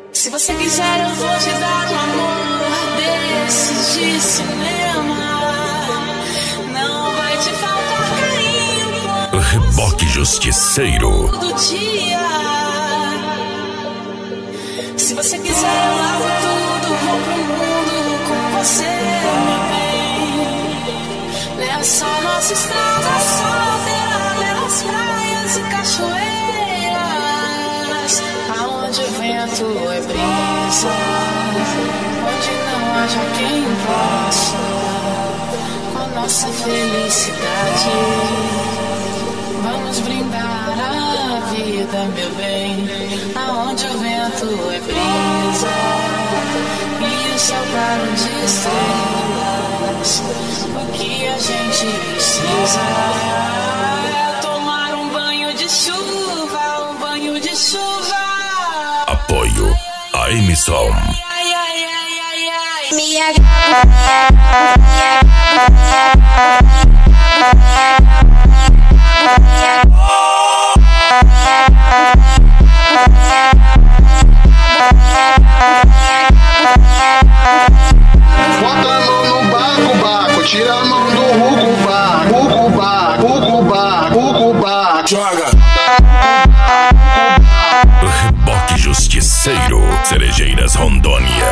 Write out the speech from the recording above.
Se você quiser eu vou te dar um amor desses de cinema. Não vai te faltar carinho. Reboque Justiceiro. Todo dia. Se você quiser eu largo tudo, vou pro mundo com você, meu bem. Nessa nossa estrada solteira, pelas praias e cachoeiras, aonde o vento é brisa, onde não haja quem possa com a nossa felicidade. Vamos brindar a vida, meu bem, aonde o vento é brisa e o céu claro de estrelas. O que a gente precisa é tomar um banho de chuva, um banho de chuva. Apoio a emissão. Bota a mão no baco, baco, tira a mão do rucuba, joga. Reboque Justiceiro, Cerejeiras, Rondônia.